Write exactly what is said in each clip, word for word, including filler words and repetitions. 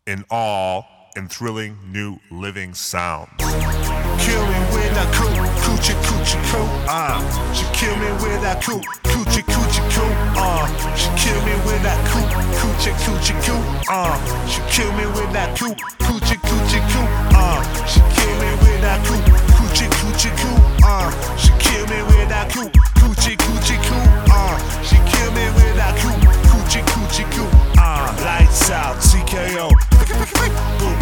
in all and thrilling new living sounds. Kill me with that coo, coochie coochie coo, uh. She kill me with that coo, coochie coochie coo, uh. She kill me with that coo, coochie coochie coo, uh. She kill me with that coo, coochie coochie coo, uh. She kill me with that coo, coochie coochie coo, uh. She kill me with that coo, coochie coochie coo, uh. She kill me with that coo, coochie coochie coo, uh. Lights out, T K O, boom.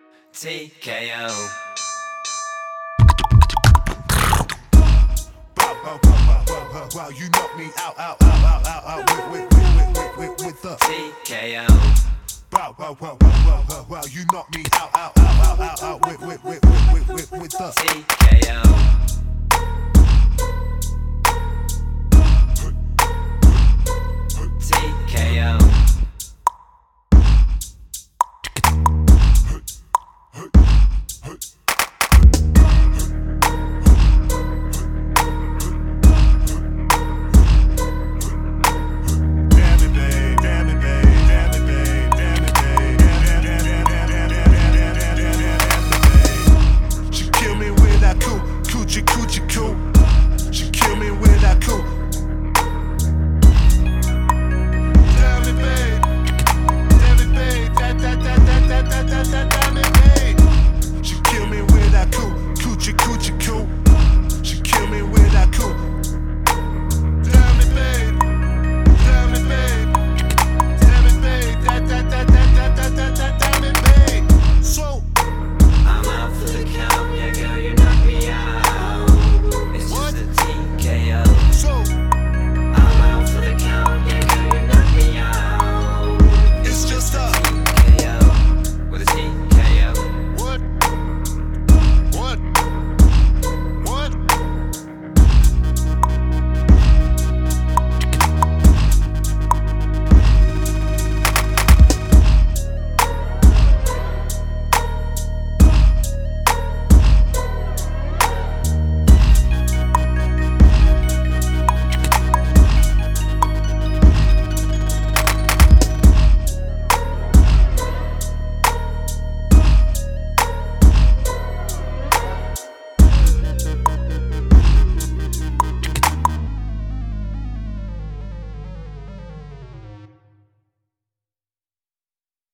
T K O. wow, wow, wow, wow, wow, you knock me out, out, out, out, out, out, with, with, with, with, with, with the T K O. Wow, wow, wow, wow, wow, wow, wow, you knock me out, out, out, out, out, out, with, with, with, with, with, with, with the T K O.